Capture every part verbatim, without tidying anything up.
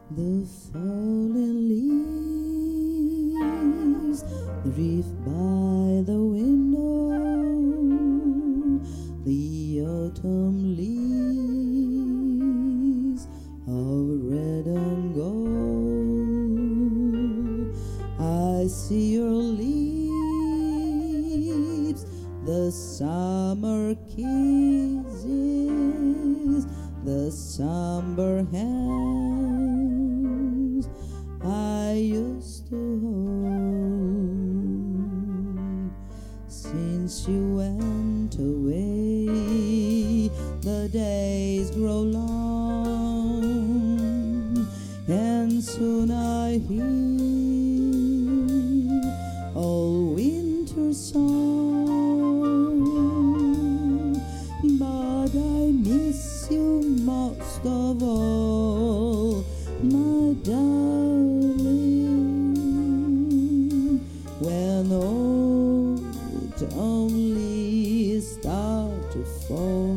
The fallen leaves drift by the window. The autumn leaves of red and gold. I see your lips, the summer kisses, the somber hands I used to hold. Since you went away, the days grow long, and soon I hear old winter song. But I miss you most of all, my darling, when autumn leaves start to fall.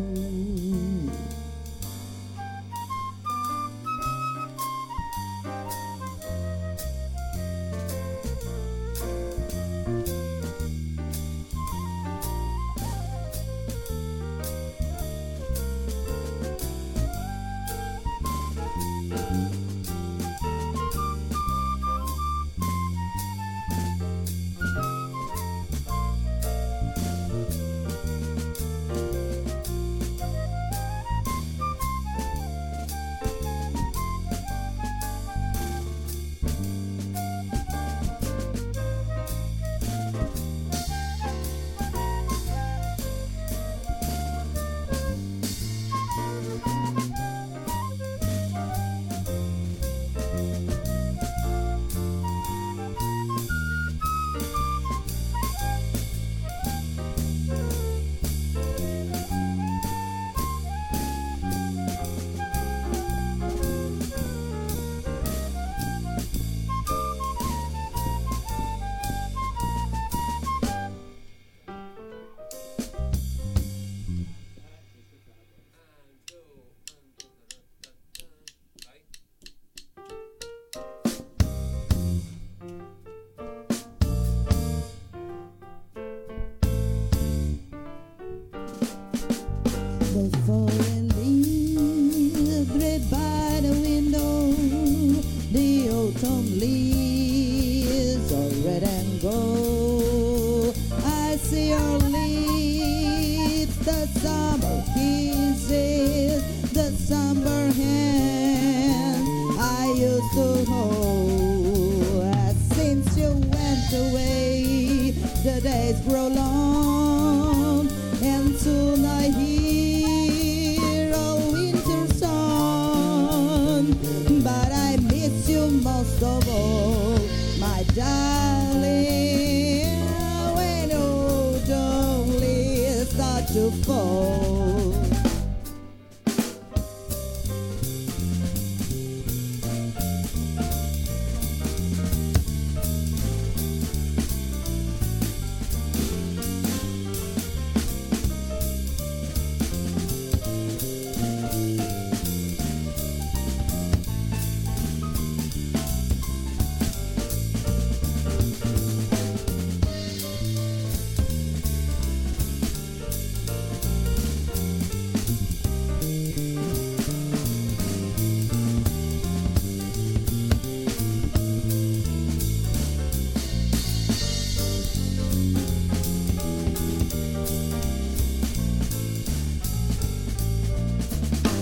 The fallen leaves drift by the window. The autumn leaves are red and gold. I see your lips, the summer kisses, the somber hand I used to hold. Since you went away, the days grow long, and soon I hear a winter song. But I miss you most of all, my darling, when autumn leaves start to fall.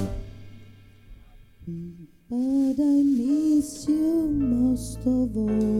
But I miss you most of all.